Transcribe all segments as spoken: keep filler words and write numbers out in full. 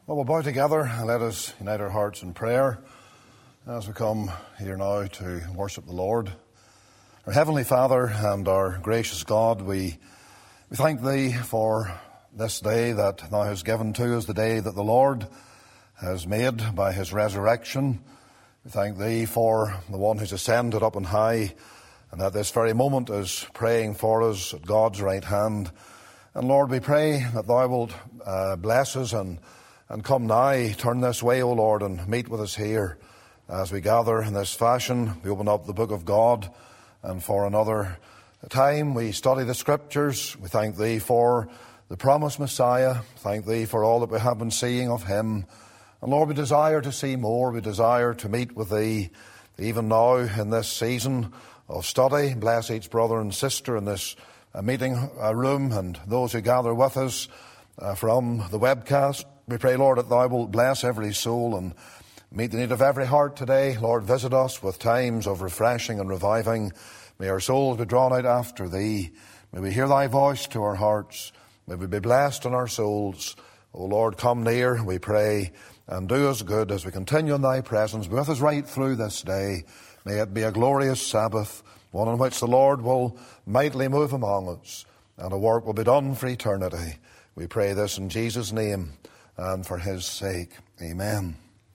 Well, we'll bow together and let us unite our hearts in prayer as we come here now to worship the Lord. Our Heavenly Father and our gracious God, we, we thank Thee for this day that Thou hast given to us, the day that the Lord has made by His resurrection. We thank Thee for the one who's ascended up on high and at this very moment is praying for us at God's right hand. And Lord, we pray that Thou wilt uh, bless us and And come nigh, turn this way, O Lord, and meet with us here. As we gather in this fashion, we open up the book of God, and for another time we study the Scriptures. We thank Thee for the promised Messiah. Thank Thee for all that we have been seeing of Him. And Lord, we desire to see more. We desire to meet with Thee even now in this season of study. Bless each brother and sister in this uh, meeting uh, room and those who gather with us uh, from the webcast. We pray, Lord, that Thou wilt bless every soul and meet the need of every heart today. Lord, visit us with times of refreshing and reviving. May our souls be drawn out after Thee. May we hear Thy voice to our hearts. May we be blessed in our souls. O Lord, come near, we pray, and do us good as we continue in Thy presence. Be with us right through this day. May it be a glorious Sabbath, one in which the Lord will mightily move among us, and a work will be done for eternity. We pray this in Jesus' name, and for His sake. Amen.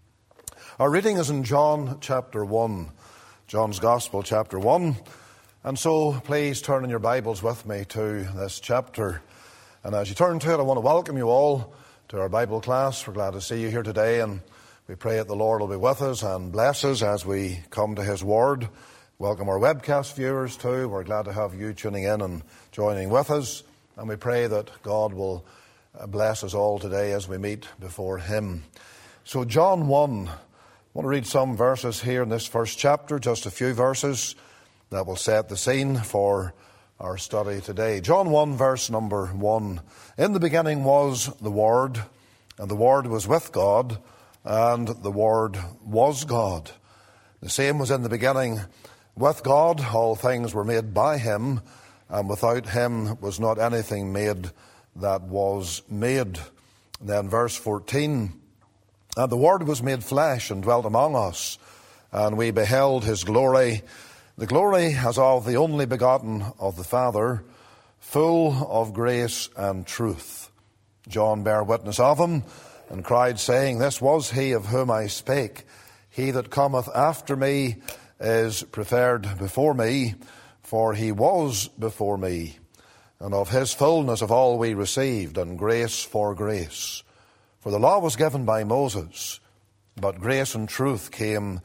Our reading is in John chapter one, John's Gospel chapter one. And so please turn in your Bibles with me to this chapter. And as you turn to it, I want to welcome you all to our Bible class. We're glad to see you here today, and we pray that the Lord will be with us and bless us as we come to His Word. Welcome our webcast viewers too. We're glad to have you tuning in and joining with us. And we pray that God will bless us all today as we meet before Him. So John one, I want to read some verses here in this first chapter, just a few verses that will set the scene for our study today. John one, verse number one. In the beginning was the Word, and the Word was with God, and the Word was God. The same was in the beginning with God. All things were made by Him, and without Him was not anything made that was made. And then verse fourteen, and the Word was made flesh and dwelt among us, and we beheld His glory, the glory as of the only begotten of the Father, full of grace and truth. John bare witness of Him, and cried, saying, This was He of whom I spake. He that cometh after me is preferred before me, for He was before me. And of His fullness of all we received, and grace for grace. For the law was given by Moses, but grace and truth came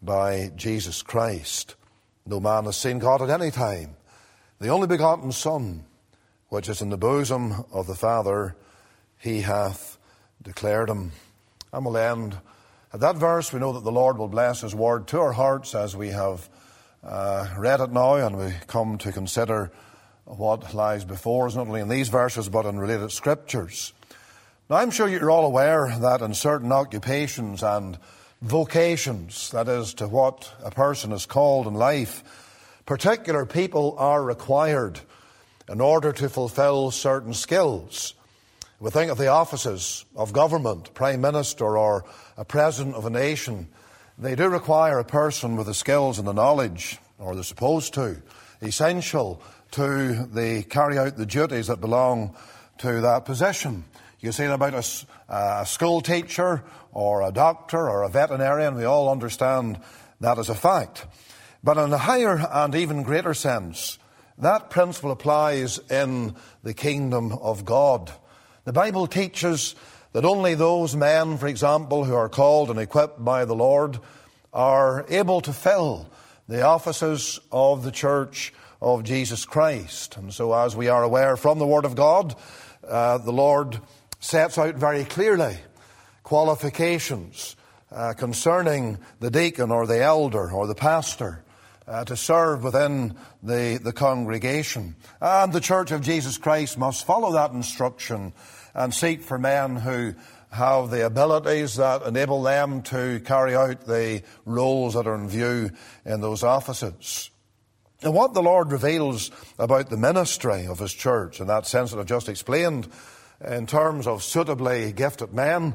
by Jesus Christ. No man has seen God at any time. The only begotten Son, which is in the bosom of the Father, He hath declared Him. And we'll end at that verse. We know that the Lord will bless His word to our hearts as we have uh, read it now, and we come to consider what lies before us, not only in these verses, but in related scriptures. Now, I'm sure you're all aware that in certain occupations and vocations, that is, to what a person is called in life, particular people are required in order to fulfill certain skills. We think of the offices of government, prime minister or a president of a nation. They do require a person with the skills and the knowledge, or they're supposed to, essential to the carry out the duties that belong to that position. You see about a, a school teacher or a doctor or a veterinarian. We all understand that as a fact. But in a higher and even greater sense, that principle applies in the kingdom of God. The Bible teaches that only those men, for example, who are called and equipped by the Lord are able to fill the offices of the church of Jesus Christ. And so, as we are aware from the Word of God, uh, the Lord sets out very clearly qualifications uh, concerning the deacon or the elder or the pastor uh, to serve within the, the congregation. And the Church of Jesus Christ must follow that instruction and seek for men who have the abilities that enable them to carry out the roles that are in view in those offices. And what the Lord reveals about the ministry of His church, in that sense that I've just explained, in terms of suitably gifted men,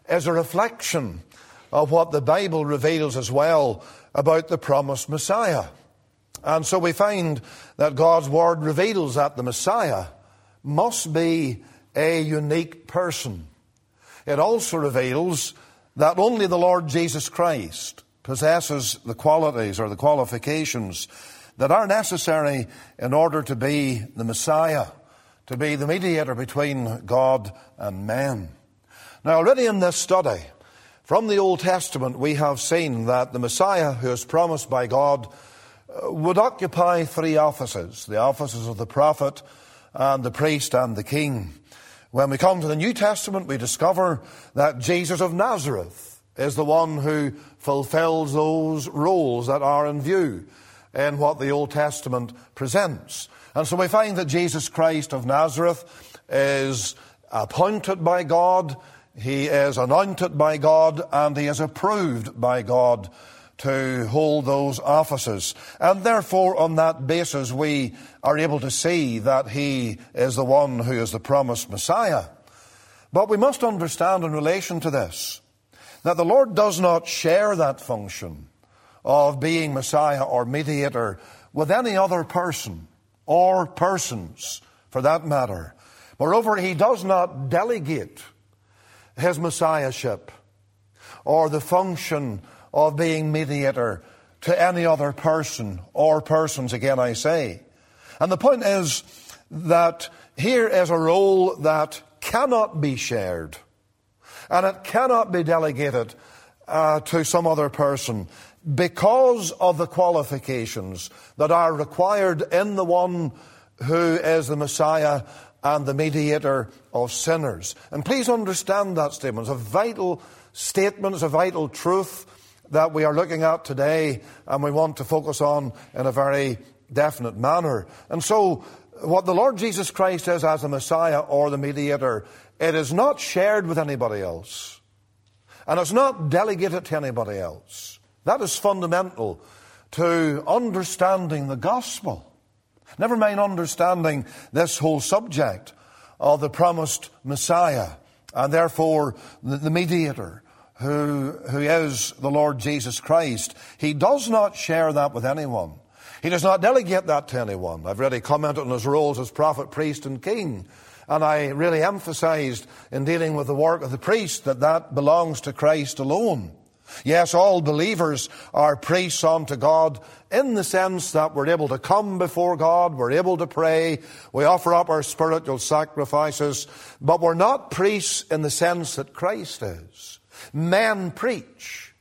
is a reflection of what the Bible reveals as well about the promised Messiah. And so we find that God's Word reveals that the Messiah must be a unique person. It also reveals that only the Lord Jesus Christ possesses the qualities or the qualifications that are necessary in order to be the Messiah, to be the mediator between God and men. Now, already in this study, from the Old Testament, we have seen that the Messiah who is promised by God would occupy three offices, the offices of the prophet and the priest and the king. When we come to the New Testament, we discover that Jesus of Nazareth is the one who fulfills those roles that are in view in what the Old Testament presents. And so we find that Jesus Christ of Nazareth is appointed by God, he is anointed by God, and he is approved by God to hold those offices. And therefore, on that basis, we are able to see that he is the one who is the promised Messiah. But we must understand in relation to this, that the Lord does not share that function of being Messiah or mediator with any other person, or persons, for that matter. Moreover, he does not delegate his messiahship or the function of being mediator to any other person or persons, again I say. And the point is that here is a role that cannot be shared, and it cannot be delegated uh, to some other person because of the qualifications that are required in the one who is the Messiah and the mediator of sinners. And please understand that statement. It's a vital statement, it's a vital truth that we are looking at today, and we want to focus on in a very definite manner. And so, what the Lord Jesus Christ is as the Messiah or the mediator, it is not shared with anybody else. And it's not delegated to anybody else. That is fundamental to understanding the gospel. Never mind understanding this whole subject of the promised Messiah, and therefore the, the mediator, who, who is the Lord Jesus Christ. He does not share that with anyone. He does not delegate that to anyone. I've already commented on his roles as prophet, priest, and king. And I really emphasized in dealing with the work of the priest that that belongs to Christ alone. Yes, all believers are priests unto God in the sense that we're able to come before God, we're able to pray, we offer up our spiritual sacrifices, but we're not priests in the sense that Christ is. Men preach,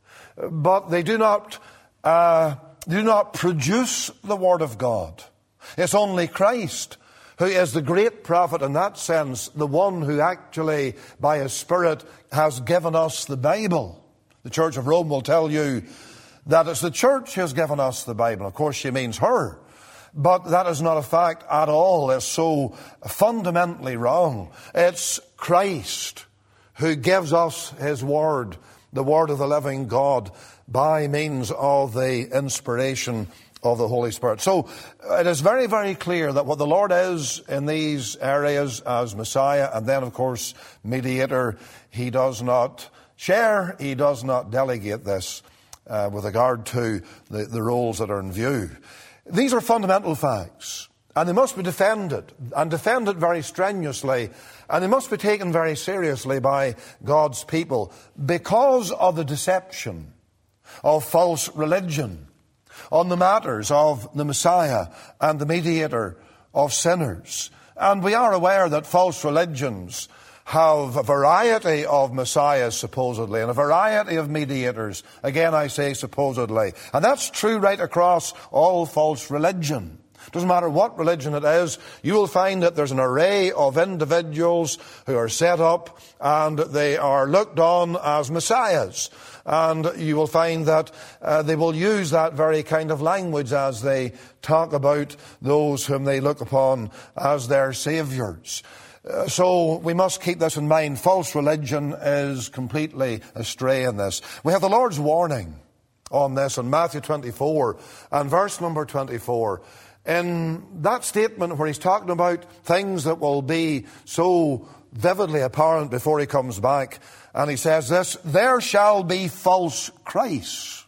but they do not uh, do not produce the Word of God. It's only Christ who is the great prophet in that sense, the one who actually, by his Spirit, has given us the Bible. The Church of Rome will tell you that it's the church who has given us the Bible. Of course, she means her. But that is not a fact at all. It's so fundamentally wrong. It's Christ who gives us his word, the word of the living God, by means of the inspiration of the Holy Spirit. So it is very, very clear that what the Lord is in these areas as Messiah, and then, of course, mediator, he does not share, he does not delegate this uh, with regard to the, the roles that are in view. These are fundamental facts, and they must be defended, and defended very strenuously, and they must be taken very seriously by God's people because of the deception of false religion on the matters of the Messiah and the mediator of sinners. And we are aware that false religions have a variety of messiahs, supposedly, and a variety of mediators. Again, I say supposedly. And that's true right across all false religion. Doesn't matter what religion it is, you will find that there's an array of individuals who are set up and they are looked on as messiahs. And you will find that uh, they will use that very kind of language as they talk about those whom they look upon as their saviors. Uh, so we must keep this in mind. False religion is completely astray in this. We have the Lord's warning on this in Matthew twenty-four and verse number twenty-four. in that statement where he's talking about things that will be so vividly apparent before he comes back. And he says this, there shall be false Christs.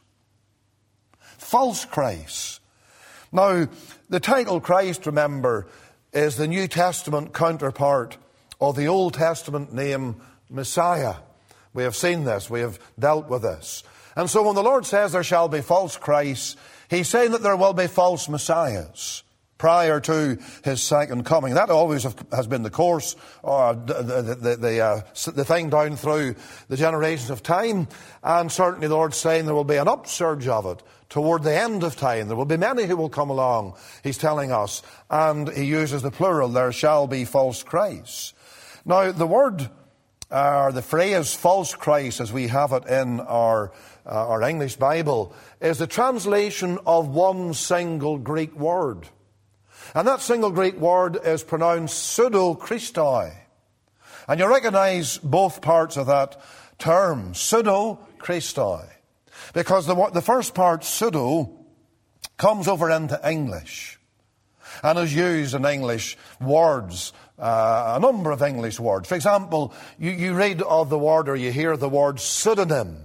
False Christs. Now, the title Christ, remember, is the New Testament counterpart of the Old Testament name Messiah. We have seen this. We have dealt with this. And so when the Lord says there shall be false Christs, he's saying that there will be false messiahs prior to his second coming. That always have, has been the course, or the, the, the, the, uh, the thing down through the generations of time. And certainly the Lord's saying there will be an upsurge of it toward the end of time. There will be many who will come along, he's telling us. And he uses the plural, there shall be false Christs. Now, the word, or uh, the phrase false Christ, as we have it in our, uh, our English Bible, is the translation of one single Greek word. And that single Greek word is pronounced pseudo-Christoi. And you recognize both parts of that term, pseudo-Christoi. Because the, the first part, pseudo, comes over into English and is used in English words, uh, a number of English words. For example, you, you read of the word or you hear the word pseudonym.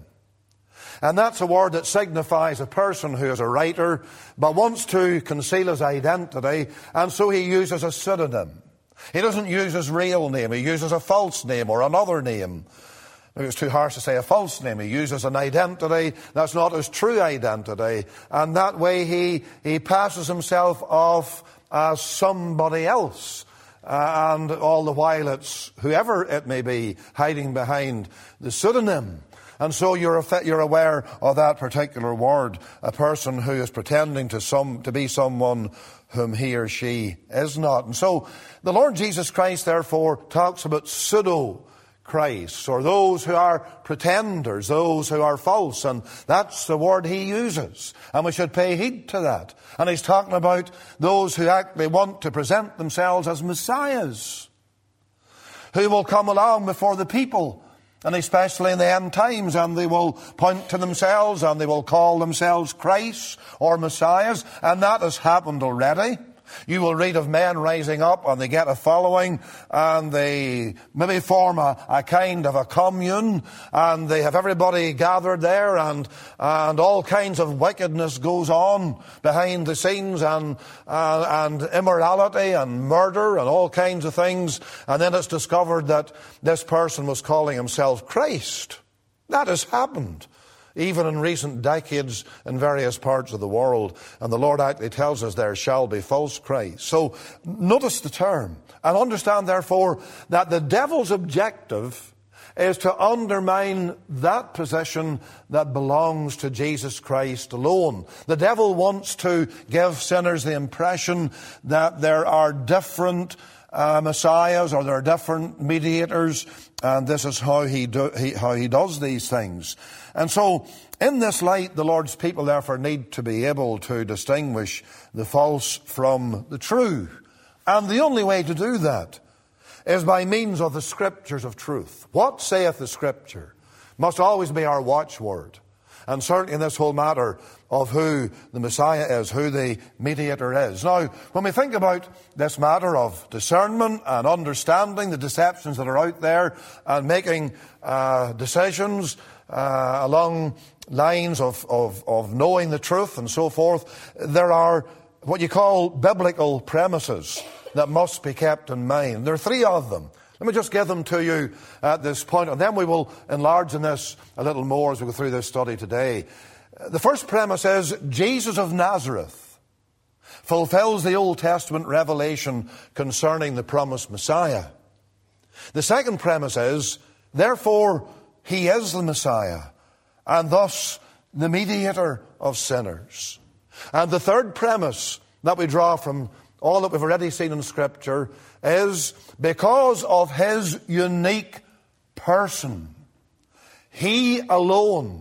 And that's a word that signifies a person who is a writer but wants to conceal his identity, and so he uses a pseudonym. He doesn't use his real name. He uses a false name or another name. Maybe it's too harsh to say a false name. He uses an identity that's not his true identity. And that way he, he passes himself off as somebody else. Uh, and all the while it's whoever it may be hiding behind the pseudonym. And so you're, you're aware of that particular word, a person who is pretending to some to be someone whom he or she is not. And so the Lord Jesus Christ, therefore, talks about pseudo-Christs, or those who are pretenders, those who are false. And that's the word he uses. And we should pay heed to that. And he's talking about those who actually want to present themselves as messiahs, who will come along before the people, and especially in the end times, and they will point to themselves and they will call themselves Christ or Messiahs, and that has happened already. You will read of men rising up and they get a following and they maybe form a, a kind of a commune and they have everybody gathered there and and all kinds of wickedness goes on behind the scenes and uh, and immorality and murder and all kinds of things, and then it's discovered that this person was calling himself Christ. That has happened even in recent decades in various parts of the world. And the Lord actually tells us there shall be false Christs. So notice the term and understand, therefore, that the devil's objective is to undermine that position that belongs to Jesus Christ alone. The devil wants to give sinners the impression that there are different uh, messiahs or there are different mediators, and this is how he, do, he, how he does these things. And so, in this light, the Lord's people therefore need to be able to distinguish the false from the true. And the only way to do that is by means of the Scriptures of truth. What saith the Scripture must always be our watchword. And certainly in this whole matter of who the Messiah is, who the mediator is. Now, when we think about this matter of discernment and understanding the deceptions that are out there and making uh, decisions uh, along lines of, of, of knowing the truth and so forth, there are what you call biblical premises that must be kept in mind. There are three of them. Let me just give them to you at this point, and then we will enlarge on this a little more as we go through this study today. The first premise is Jesus of Nazareth fulfills the Old Testament revelation concerning the promised Messiah. The second premise is, therefore, he is the Messiah, and thus the mediator of sinners. And the third premise that we draw from all that we've already seen in Scripture is because of his unique person, he alone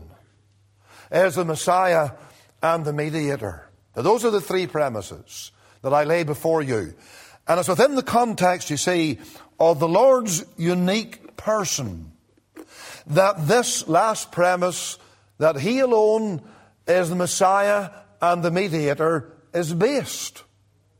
is the Messiah and the mediator. Now, those are the three premises that I lay before you. And it's within the context, you see, of the Lord's unique person that this last premise, that he alone is the Messiah and the mediator, is based.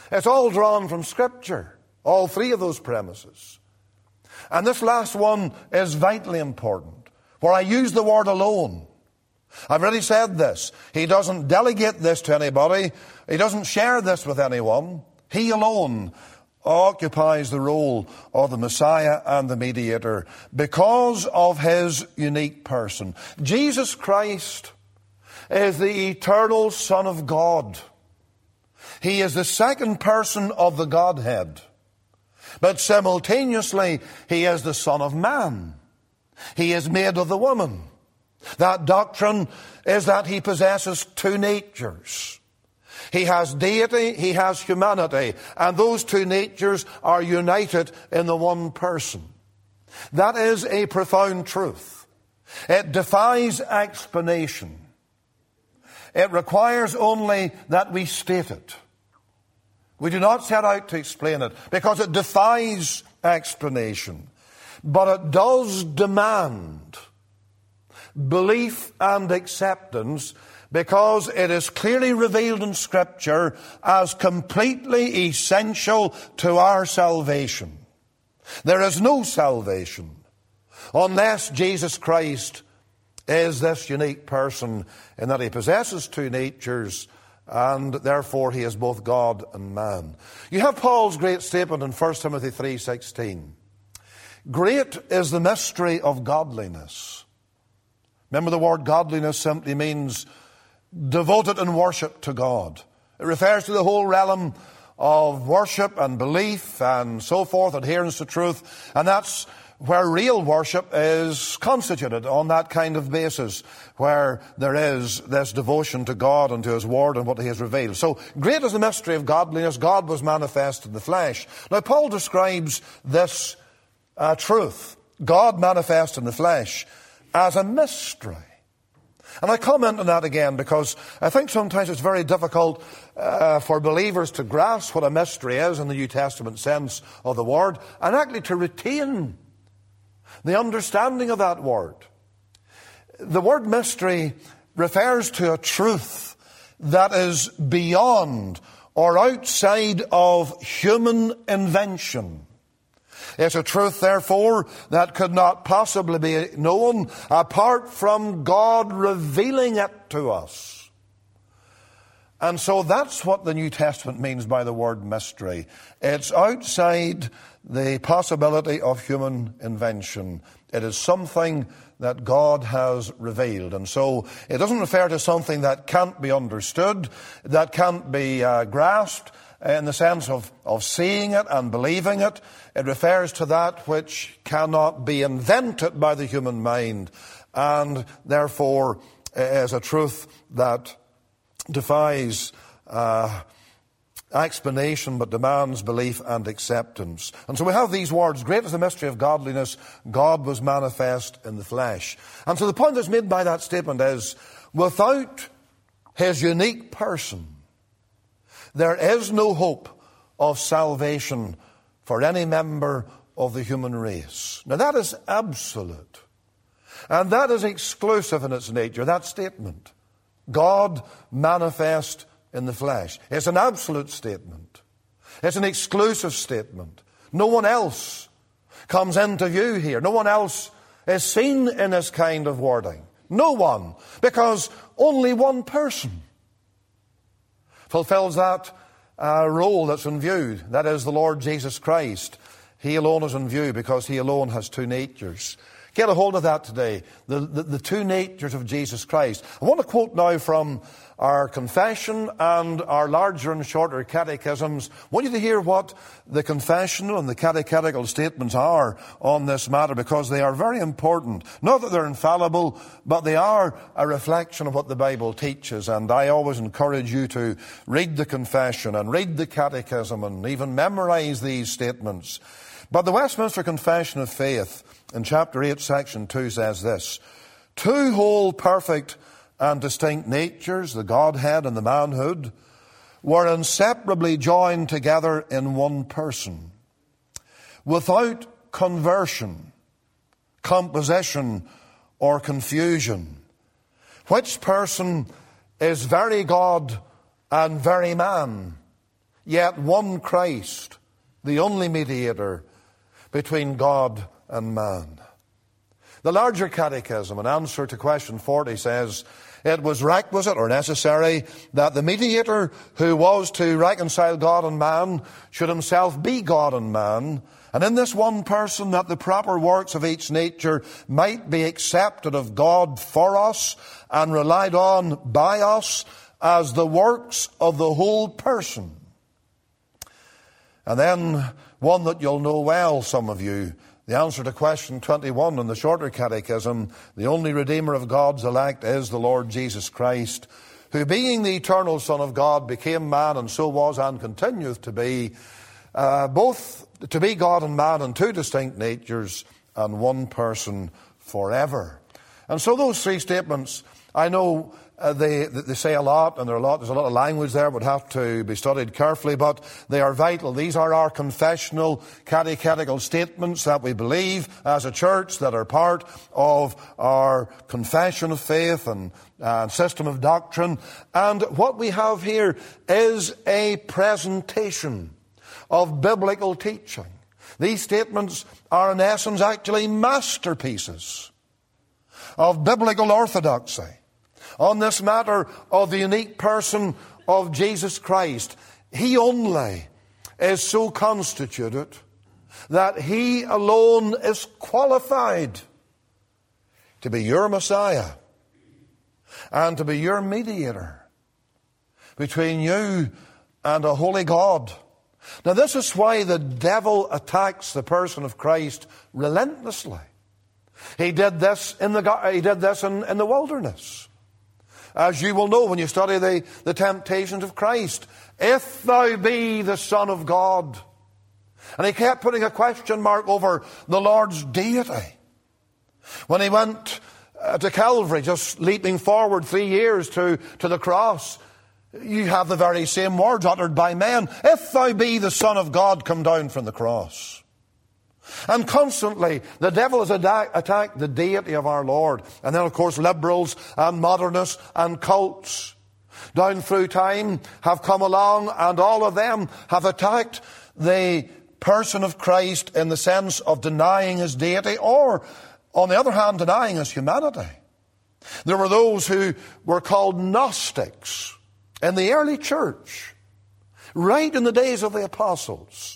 It's all drawn from Scripture, all three of those premises. And this last one is vitally important, where I use the word alone. I've already said this. He doesn't delegate this to anybody. He doesn't share this with anyone. He alone occupies the role of the Messiah and the mediator because of his unique person. Jesus Christ is the eternal Son of God. He is the second person of the Godhead. But simultaneously, he is the Son of Man. He is made of the woman. That doctrine is that he possesses two natures. He has deity, he has humanity, and those two natures are united in the one person. That is a profound truth. It defies explanation. It requires only that we state it. We do not set out to explain it because it defies explanation. But it does demand belief and acceptance because it is clearly revealed in Scripture as completely essential to our salvation. There is no salvation unless Jesus Christ is this unique person in that he possesses two natures, and therefore he is both God and man. You have Paul's great statement in First Timothy three sixteen. Great is the mystery of godliness. Remember, the word godliness simply means devoted in worship to God. It refers to the whole realm of worship and belief and so forth, adherence to truth. And that's where real worship is constituted, on that kind of basis, where there is this devotion to God and to his word and what he has revealed. So great is the mystery of godliness. God was manifest in the flesh. Now Paul describes this uh, truth, God manifest in the flesh, as a mystery. And I comment on that again because I think sometimes it's very difficult uh, for believers to grasp what a mystery is in the New Testament sense of the word, and actually to retain the understanding of that word. The word mystery refers to a truth that is beyond or outside of human invention. It's a truth, therefore, that could not possibly be known apart from God revealing it to us. And so that's what the New Testament means by the word mystery. It's outside the possibility of human invention. It is something that God has revealed. And so it doesn't refer to something that can't be understood, that can't be uh, grasped, in the sense of, of seeing it and believing it. It refers to that which cannot be invented by the human mind, and therefore is a truth that defies uh, explanation but demands belief and acceptance. And so we have these words, great is the mystery of godliness, God was manifest in the flesh. And so the point that's made by that statement is, without his unique person, there is no hope of salvation for any member of the human race. Now that is absolute. And that is exclusive in its nature, that statement. God manifest in the flesh. It's an absolute statement. It's an exclusive statement. No one else comes into view here. No one else is seen in this kind of wording. No one. Because only one person fulfills that uh, role that's in view. That is the Lord Jesus Christ. He alone is in view because he alone has two natures. Get a hold of that today, the, the, the two natures of Jesus Christ. I want to quote now from our confession and our larger and shorter catechisms. I want you to hear what the confessional and the catechetical statements are on this matter, because they are very important. Not that they're infallible, but they are a reflection of what the Bible teaches. And I always encourage you to read the confession and read the catechism and even memorize these statements. But the Westminster Confession of Faith in chapter eight, section two says this: two whole, perfect and distinct natures, the Godhead and the manhood, were inseparably joined together in one person, without conversion, composition, or confusion. Which person is very God and very man, yet one Christ, the only mediator between God and man. The larger catechism, in answer to question forty, says, it was requisite or necessary that the mediator who was to reconcile God and man should himself be God and man, and in this one person that the proper works of each nature might be accepted of God for us and relied on by us as the works of the whole person. And then one that you'll know well, some of you, the answer to question twenty-one in the shorter catechism, the only Redeemer of God's elect is the Lord Jesus Christ, who being the eternal Son of God became man, and so was and continueth to be, uh, both to be God and man in two distinct natures and one person forever. And so those three statements, I know uh, they, they say a lot, and there are a lot, there's a lot of language there, would have to be studied carefully, but they are vital. These are our confessional, catechetical statements that we believe as a church, that are part of our confession of faith and uh, system of doctrine. And what we have here is a presentation of biblical teaching. These statements are in essence actually masterpieces of biblical orthodoxy on this matter of the unique person of Jesus Christ. He only is so constituted that he alone is qualified to be your Messiah and to be your mediator between you and a holy God. Now, this is why the devil attacks the person of Christ relentlessly. He did this in the he did this in, in the wilderness. As you will know when you study the, the temptations of Christ. If thou be the Son of God. And he kept putting a question mark over the Lord's deity. When he went uh, to Calvary, just leaping forward three years to, to the cross, you have the very same words uttered by men. If thou be the Son of God, come down from the cross. And constantly, the devil has attacked the deity of our Lord. And then, of course, liberals and modernists and cults down through time have come along, and all of them have attacked the person of Christ in the sense of denying his deity, or, on the other hand, denying his humanity. There were those who were called Gnostics in the early church, right in the days of the apostles.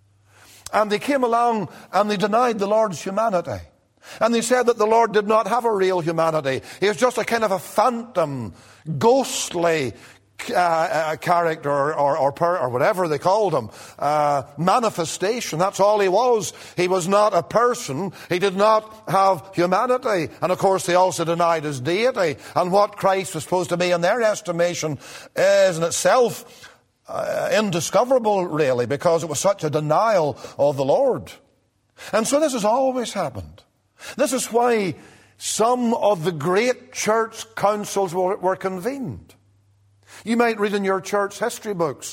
And they came along and they denied the Lord's humanity. And they said that the Lord did not have a real humanity. He was just a kind of a phantom, ghostly uh, uh, character or, or, or, per, or whatever they called him. Uh, manifestation, that's all he was. He was not a person. He did not have humanity. And of course they also denied his deity. And what Christ was supposed to be in their estimation is in itself Uh, indiscoverable, really, because it was such a denial of the Lord. And so this has always happened. This is why some of the great church councils were, were convened. You might read in your church history books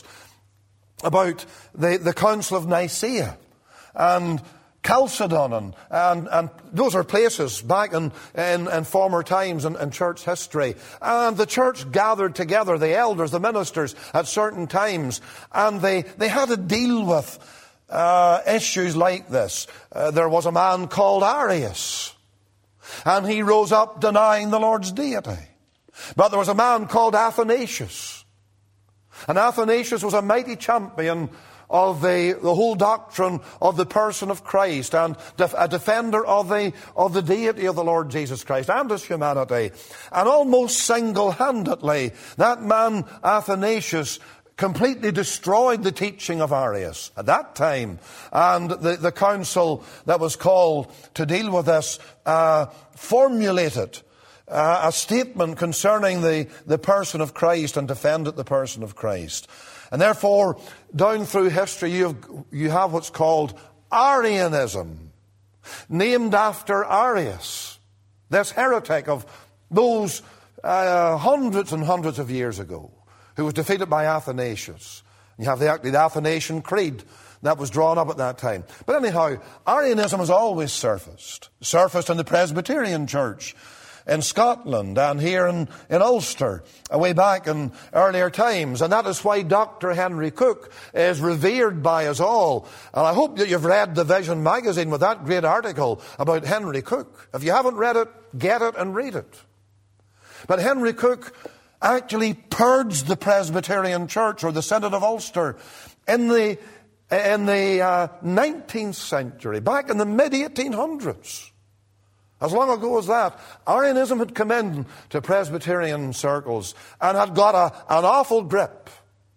about the, the Council of Nicaea and Chalcedon, and, and, and those are places back in, in, in former times in, in church history. And the church gathered together, the elders, the ministers, at certain times, and they, they had to deal with uh, issues like this. Uh, there was a man called Arius, and he rose up denying the Lord's deity. But there was a man called Athanasius, and Athanasius was a mighty champion of the, the whole doctrine of the person of Christ, and def, a defender of the, of the deity of the Lord Jesus Christ and his humanity. And almost single-handedly, that man Athanasius completely destroyed the teaching of Arius at that time. And the, the council that was called to deal with this uh, formulated uh, a statement concerning the, the person of Christ and defended the person of Christ. And therefore, down through history, you have, you have what's called Arianism, named after Arius, this heretic of those uh, hundreds and hundreds of years ago, who was defeated by Athanasius. You have the, the Athanasian Creed that was drawn up at that time. But anyhow, Arianism has always surfaced, surfaced in the Presbyterian Church. in Scotland and here in, in Ulster, way back in earlier times. And that is why Doctor Henry Cook is revered by us all. And I hope that you've read the Vision magazine with that great article about Henry Cook. If you haven't read it, get it and read it. But Henry Cook actually purged the Presbyterian Church, or the Synod of Ulster, in the, in the uh, nineteenth century, back in the mid eighteen hundreds. As long ago as that, Arianism had come in to Presbyterian circles and had got a, an awful grip.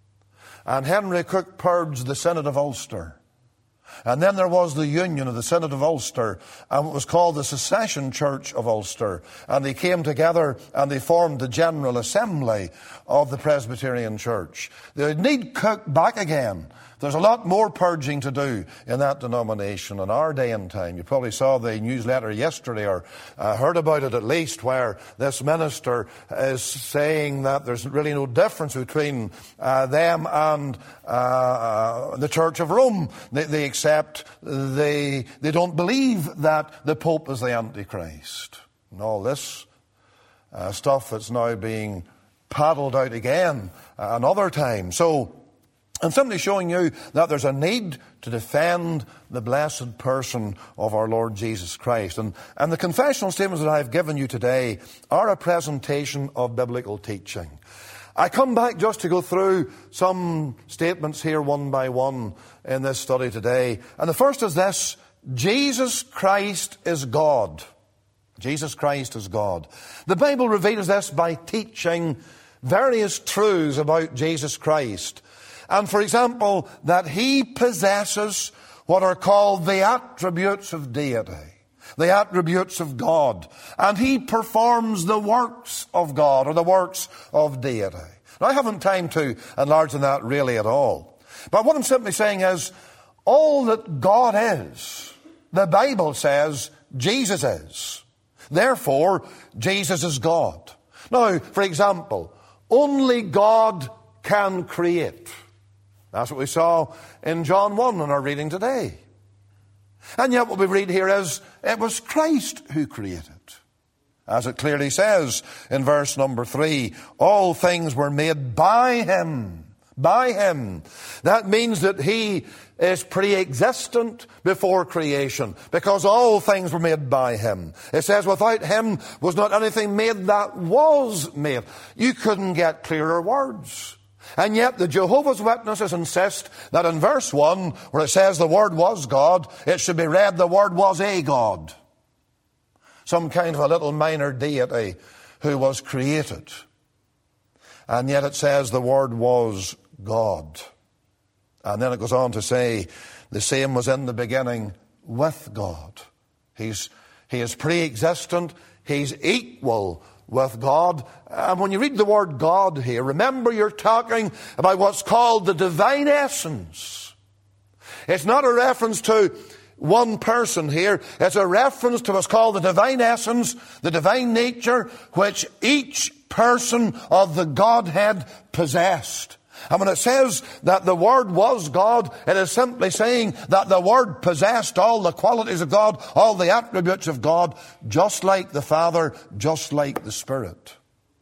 And Henry Cook purged the Synod of Ulster. And then there was the union of the Synod of Ulster, and it was called the Secession Church of Ulster. And they came together and they formed the General Assembly of the Presbyterian Church. They need Cook back again. There's a lot more purging to do in that denomination in our day and time. You probably saw the newsletter yesterday, or uh, heard about it at least, where this minister is saying that there's really no difference between uh, them and uh, uh, the Church of Rome. They, they accept, they, they don't believe that the Pope is the Antichrist. And all this uh, stuff that's now being paddled out again uh, another time. So, I'm simply showing you that there's a need to defend the blessed person of our Lord Jesus Christ. And, and the confessional statements that I've given you today are a presentation of biblical teaching. I come back just to go through some statements here one by one in this study today. And the first is this: Jesus Christ is God. Jesus Christ is God. The Bible reveals this by teaching various truths about Jesus Christ. And, for example, that he possesses what are called the attributes of deity, the attributes of God. And he performs the works of God, or the works of deity. Now, I haven't time to enlarge on that really at all. But what I'm simply saying is, all that God is, the Bible says Jesus is. Therefore, Jesus is God. Now, for example, only God can create. That's what we saw in John one in our reading today. And yet what we read here is, it was Christ who created. As it clearly says in verse number three, all things were made by him. By him. That means that he is pre-existent before creation, because all things were made by him. It says, without him was not anything made that was made. You couldn't get clearer words. And yet the Jehovah's Witnesses insist that in verse one, where it says the Word was God, it should be read the Word was a God. Some kind of a little minor deity who was created. And yet it says the Word was God. And then it goes on to say, the same was in the beginning with God. He's, he is pre-existent. He's equal with God. And when you read the word God here, remember you're talking about what's called the divine essence. It's not a reference to one person here. It's a reference to what's called the divine essence, the divine nature, which each person of the Godhead possessed. And when it says that the Word was God, it is simply saying that the Word possessed all the qualities of God, all the attributes of God, just like the Father, just like the Spirit.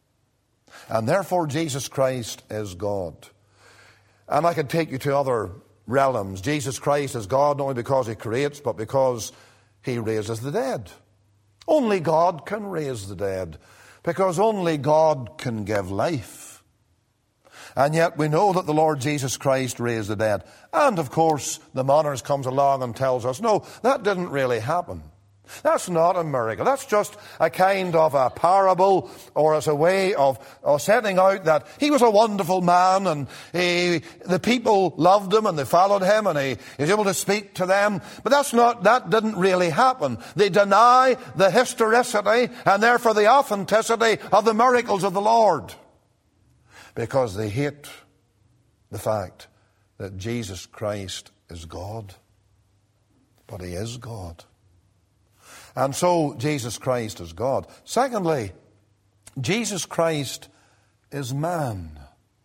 And therefore Jesus Christ is God. And I could take you to other realms. Jesus Christ is God not only because he creates, but because he raises the dead. Only God can raise the dead, because only God can give life. And yet we know that the Lord Jesus Christ raised the dead. And of course, the monarch comes along and tells us, no, that didn't really happen. That's not a miracle. That's just a kind of a parable, or as a way of, of setting out that he was a wonderful man, and he, the people loved him and they followed him, and he, he was able to speak to them. But that's not, that didn't really happen. They deny the historicity and therefore the authenticity of the miracles of the Lord, because they hate the fact that Jesus Christ is God. But he is God. And so Jesus Christ is God. Secondly, Jesus Christ is man.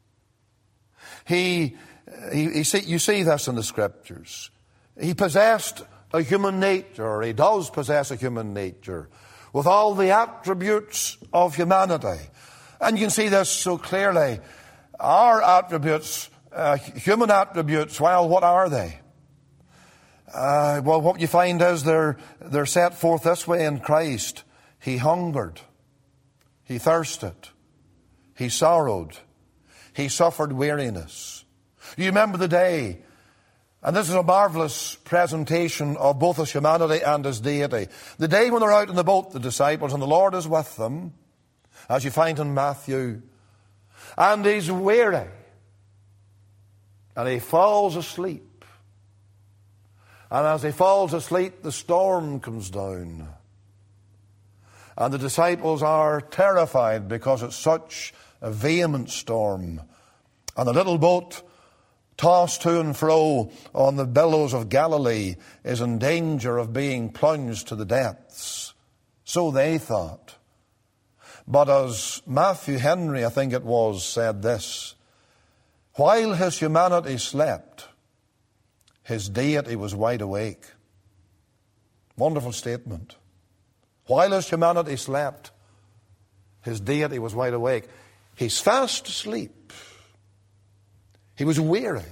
He, he, he see, you see this in the Scriptures. He possessed a human nature, or he does possess a human nature, with all the attributes of humanity. And you can see this so clearly. Our attributes, uh, human attributes, well, what are they? Uh, well, what you find is they're, they're set forth this way in Christ. He hungered. He thirsted. He sorrowed. He suffered weariness. You remember the day, and this is a marvelous presentation of both his humanity and his deity. The day when they're out in the boat, the disciples, and the Lord is with them, as you find in Matthew, and he's weary, and he falls asleep. And as he falls asleep, the storm comes down. And the disciples are terrified because it's such a vehement storm. And the little boat, tossed to and fro on the billows of Galilee, is in danger of being plunged to the depths. So they thought. But as Matthew Henry, I think it was, said this, while his humanity slept, his deity was wide awake. Wonderful statement. While his humanity slept, his deity was wide awake. He's fast asleep. He was weary.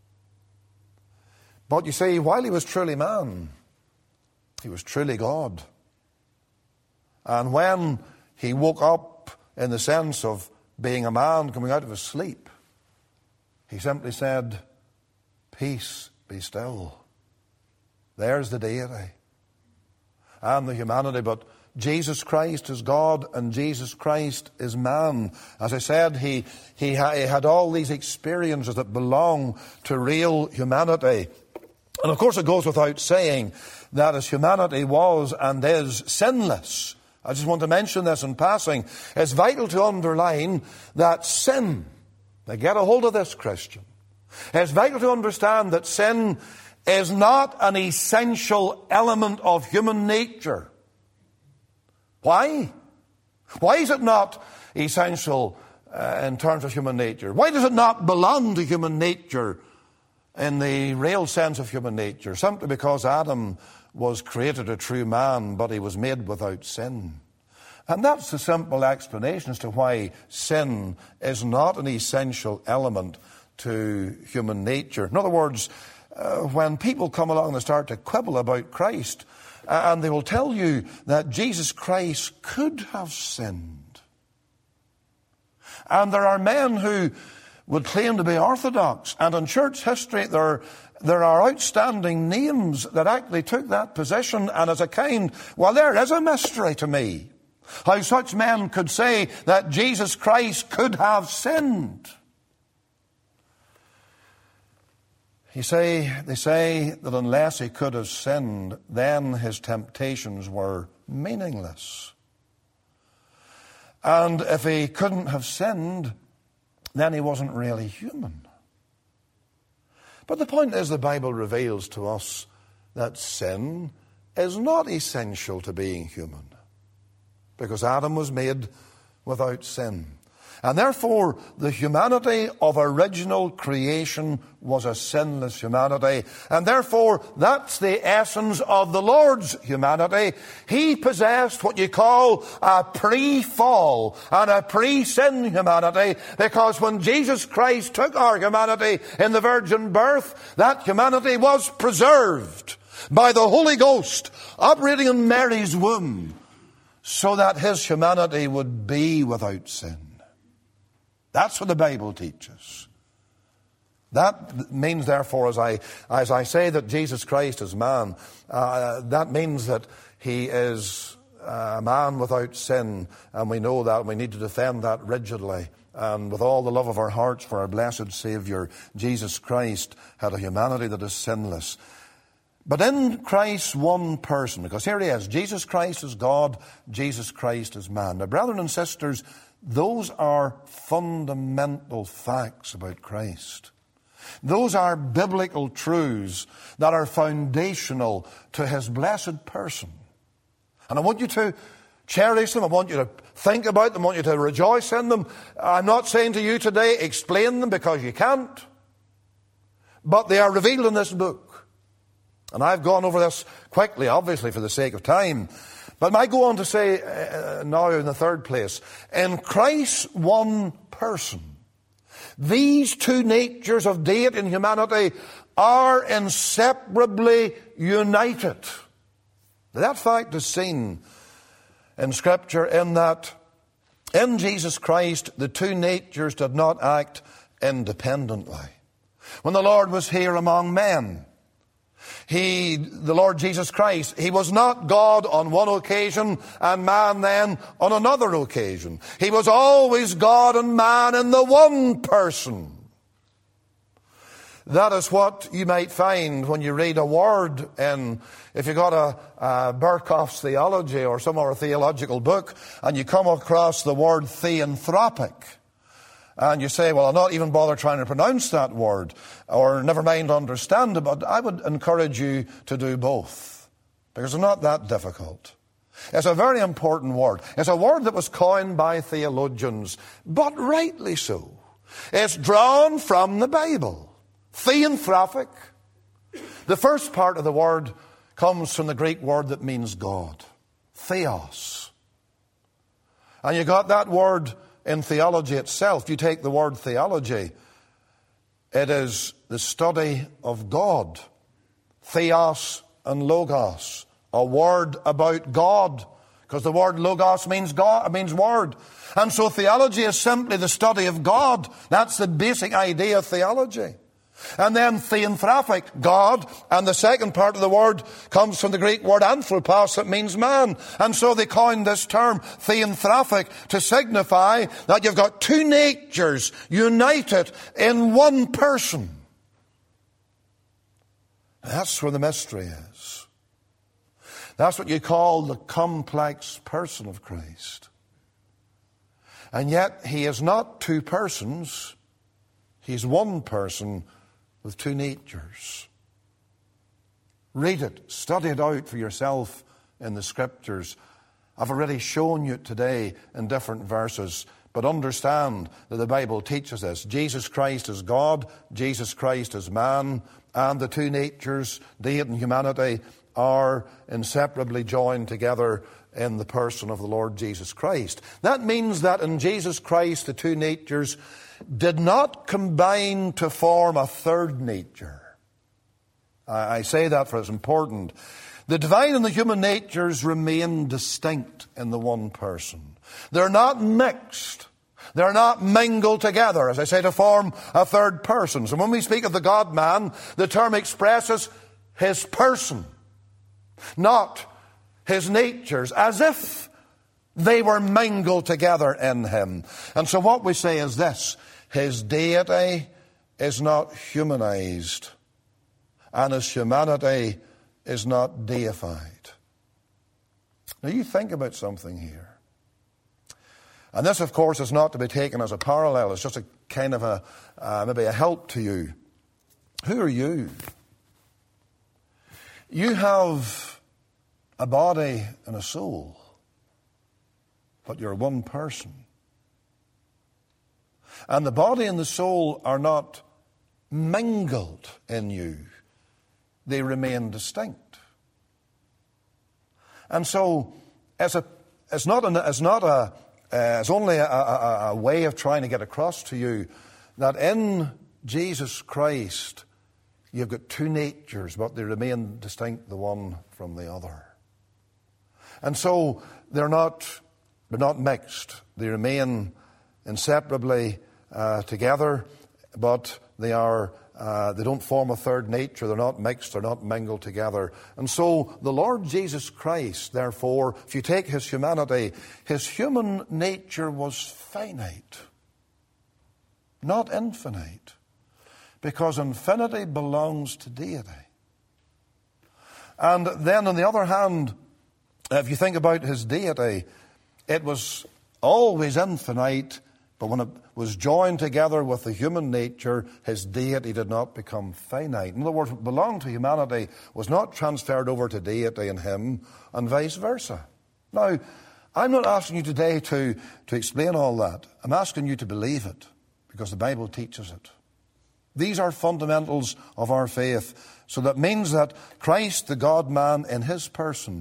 But you see, while he was truly man, he was truly God. And when he woke up in the sense of being a man coming out of his sleep, he simply said, "Peace, be still." There's the deity and the humanity. But Jesus Christ is God and Jesus Christ is man. As I said, he, he, ha- he had all these experiences that belong to real humanity. And of course it goes without saying that his humanity was and is sinless. I just want to mention this in passing. It's vital to underline that sin, now get a hold of this, Christian, it's vital to understand that sin is not an essential element of human nature. Why? Why is it not essential uh, in terms of human nature? Why does it not belong to human nature in the real sense of human nature? Simply because Adam was created a true man, but he was made without sin. And that's the simple explanation as to why sin is not an essential element to human nature. In other words, uh, when people come along and start to quibble about Christ, uh, and they will tell you that Jesus Christ could have sinned. And there are men who would claim to be orthodox, and in church history there, there are outstanding names that actually took that position, and as a kind, well, there is a mystery to me, how such men could say that Jesus Christ could have sinned. You say, they say that unless he could have sinned, then his temptations were meaningless. And if he couldn't have sinned, then he wasn't really human. But the point is, the Bible reveals to us that sin is not essential to being human, because Adam was made without sin. And therefore, the humanity of original creation was a sinless humanity. And therefore, that's the essence of the Lord's humanity. He possessed what you call a pre-fall and a pre-sin humanity, because when Jesus Christ took our humanity in the virgin birth, that humanity was preserved by the Holy Ghost operating in Mary's womb, so that his humanity would be without sin. That's what the Bible teaches. That means, therefore, as I as I say that Jesus Christ is man, uh, that means that he is a man without sin, and we know that, and we need to defend that rigidly. And with all the love of our hearts for our blessed Savior, Jesus Christ had a humanity that is sinless. But in Christ's one person, because here he is, Jesus Christ is God, Jesus Christ is man. Now, brethren and sisters, those are fundamental facts about Christ. Those are biblical truths that are foundational to his blessed person. And I want you to cherish them. I want you to think about them. I want you to rejoice in them. I'm not saying to you today, explain them, because you can't. But they are revealed in this book. And I've gone over this quickly, obviously, for the sake of time. But I go on to say uh, now in the third place, in Christ's one person, these two natures of deity and humanity are inseparably united. That fact is seen in Scripture in that in Jesus Christ the two natures did not act independently. When the Lord was here among men, He, the Lord Jesus Christ, He was not God on one occasion and man then on another occasion. He was always God and man in the one person. That is what you might find when you read a word in, if you got a, a Berkhoff's Theology or some other theological book, and you come across the word theanthropic, and you say, well, I'll not even bother trying to pronounce that word, or never mind understand it, but I would encourage you to do both, because it's not that difficult. It's a very important word. It's a word that was coined by theologians, but rightly so. It's drawn from the Bible. Theanthropic. The first part of the word comes from the Greek word that means God. Theos. And you got that word in theology itself. You take the word theology, it is the study of God. Theos and logos. A word about God. Because the word logos means God, means word. And so theology is simply the study of God. That's the basic idea of theology. And then theanthropic, God, and the second part of the word comes from the Greek word anthropos, that means man. And so they coined this term, theanthropic, to signify that you've got two natures united in one person. That's where the mystery is. That's what you call the complex person of Christ. And yet He is not two persons. He's one person with two natures. Read it, study it out for yourself in the Scriptures. I've already shown you it today in different verses, but understand that the Bible teaches us. Jesus Christ is God, Jesus Christ is man, and the two natures, deity and humanity, are inseparably joined together in the person of the Lord Jesus Christ. That means that in Jesus Christ the two natures did not combine to form a third nature. I say that for it's important. The divine and the human natures remain distinct in the one person. They're not mixed. They're not mingled together, as I say, to form a third person. So when we speak of the God-man, the term expresses His person, not His natures, as if they were mingled together in Him. And so what we say is this: His deity is not humanized, and His humanity is not deified. Now you think about something here. And this, of course, is not to be taken as a parallel. It's just a kind of a, uh, maybe a help to you. Who are you? You have a body and a soul, but you're one person. And the body and the soul are not mingled in you. They remain distinct. And so, as a, it's not, an, it's not a, uh, it's only a, a, a way of trying to get across to you that in Jesus Christ, you've got two natures, but they remain distinct, the one from the other. And so, they're not, they're not mixed. They remain inseparably uh, together, but they are Uh, they don't form a third nature. They're not mixed. They're not mingled together. And so the Lord Jesus Christ, therefore, if you take His humanity, His human nature was finite, not infinite, because infinity belongs to deity. And then on the other hand, if you think about His deity, it was always infinite, but when it was joined together with the human nature, His deity did not become finite. In other words, what belonged to humanity was not transferred over to deity in Him, and vice versa. Now, I'm not asking you today to, to explain all that. I'm asking you to believe it, because the Bible teaches it. These are fundamentals of our faith. So that means that Christ, the God-man, in His person,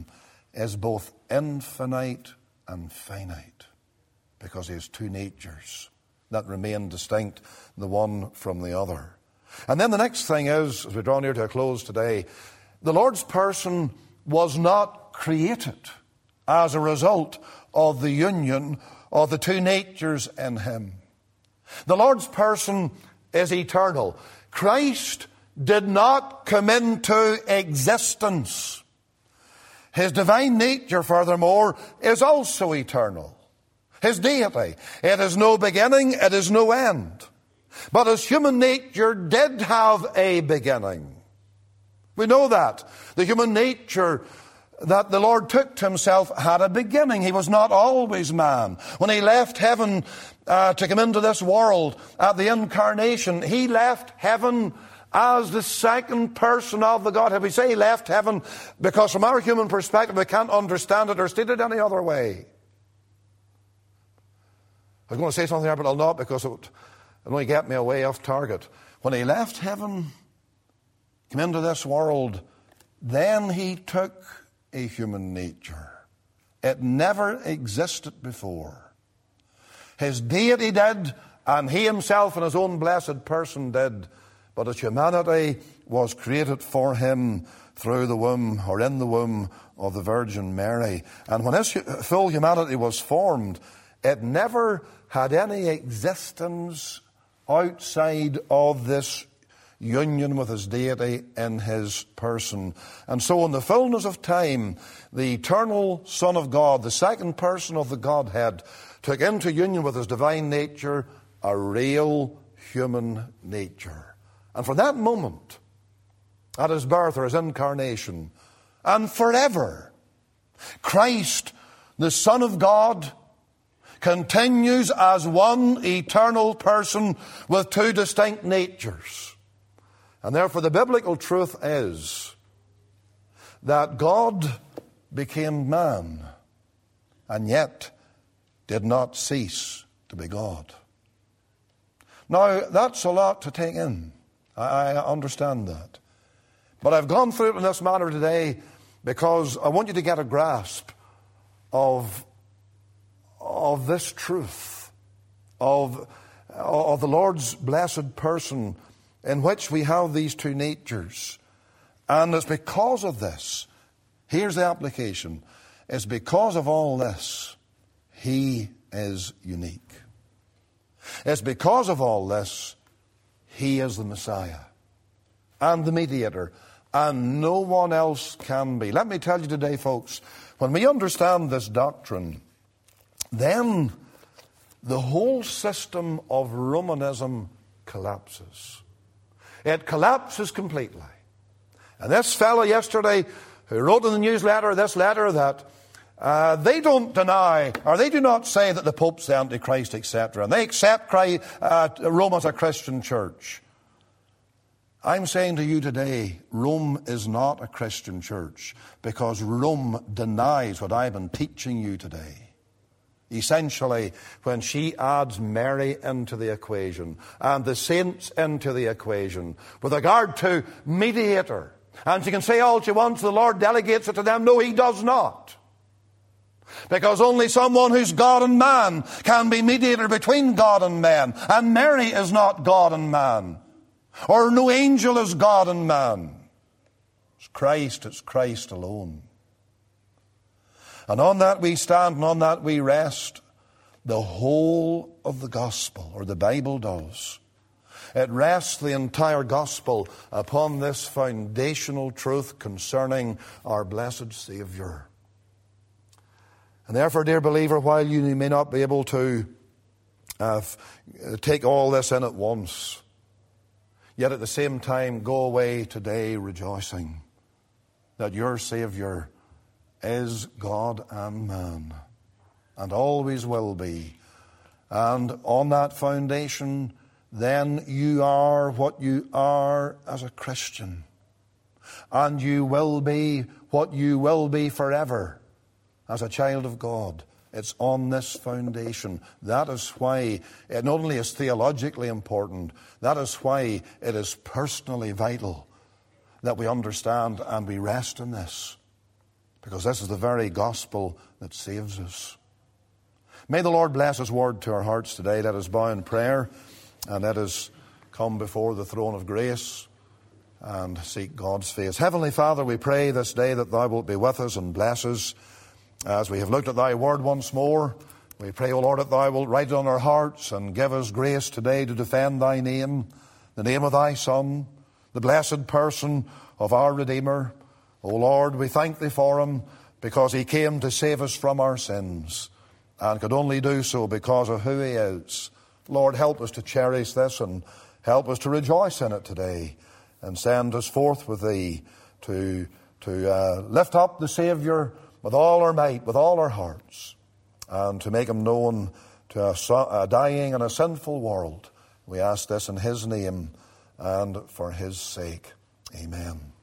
is both infinite and finite, because he has two natures that remain distinct, the one from the other. And then the next thing is, as we draw near to a close today, the Lord's person was not created as a result of the union of the two natures in him. The Lord's person is eternal. Christ did not come into existence. His divine nature, furthermore, is also eternal. His deity, it has no beginning, it has no end. But his human nature did have a beginning. We know that. The human nature that the Lord took to himself had a beginning. He was not always man. When he left heaven uh, to come into this world at the incarnation, he left heaven as the second person of the Godhead. We say he left heaven because from our human perspective we can't understand it or state it any other way. I was going to say something there, but I'll not, because it would only get me away off target. When he left heaven, came into this world, then he took a human nature. It never existed before. His deity did, and he himself in his own blessed person did, but his humanity was created for him through the womb, or in the womb of the Virgin Mary. And when his full humanity was formed, it never had any existence outside of this union with his deity in his person. And so in the fullness of time, the eternal Son of God, the second person of the Godhead, took into union with his divine nature a real human nature. And from that moment, at his birth or his incarnation, and forever, Christ, the Son of God, continues as one eternal person with two distinct natures. And therefore the biblical truth is that God became man and yet did not cease to be God. Now, that's a lot to take in. I, I understand that. But I've gone through it in this manner today because I want you to get a grasp of of this truth, of, of the Lord's blessed person, in which we have these two natures. And it's because of this, here's the application, it's because of all this, he is unique. It's because of all this, he is the Messiah and the mediator, and no one else can be. Let me tell you today, folks, when we understand this doctrine, then the whole system of Romanism collapses. It collapses completely. And this fellow yesterday who wrote in the newsletter, this letter, that uh, they don't deny, or they do not say that the Pope's the Antichrist, et cetera. And they accept Christ, uh, Rome as a Christian church. I'm saying to you today, Rome is not a Christian church, because Rome denies what I've been teaching you today. Essentially, when she adds Mary into the equation and the saints into the equation with regard to mediator, and she can say all she wants, the Lord delegates it to them. No, he does not. Because only someone who's God and man can be mediator between God and man. And Mary is not God and man. Or no angel is God and man. It's Christ, it's Christ alone. And on that we stand, and on that we rest. The whole of the gospel, or the Bible does. It rests the entire gospel upon this foundational truth concerning our blessed Savior. And therefore, dear believer, while you may not be able to uh, take all this in at once, yet at the same time go away today rejoicing that your Savior is God and man, and always will be. And on that foundation, then you are what you are as a Christian. And you will be what you will be forever as a child of God. It's on this foundation. That is why it not only is theologically important, that is why it is personally vital that we understand and we rest in this. because this is the very gospel that saves us. May the Lord bless His word to our hearts today. Let us bow in prayer and let us come before the throne of grace and seek God's face. Heavenly Father, we pray this day that Thou wilt be with us and bless us as we have looked at Thy word once more. We pray, O Lord, that Thou wilt write it on our hearts and give us grace today to defend Thy name, the name of Thy Son, the blessed person of our Redeemer. O Lord, we thank Thee for Him because He came to save us from our sins and could only do so because of who He is. Lord, help us to cherish this and help us to rejoice in it today, and send us forth with Thee to, to uh, lift up the Saviour with all our might, with all our hearts, and to make Him known to a, a dying and a sinful world. We ask this in His name and for His sake. Amen.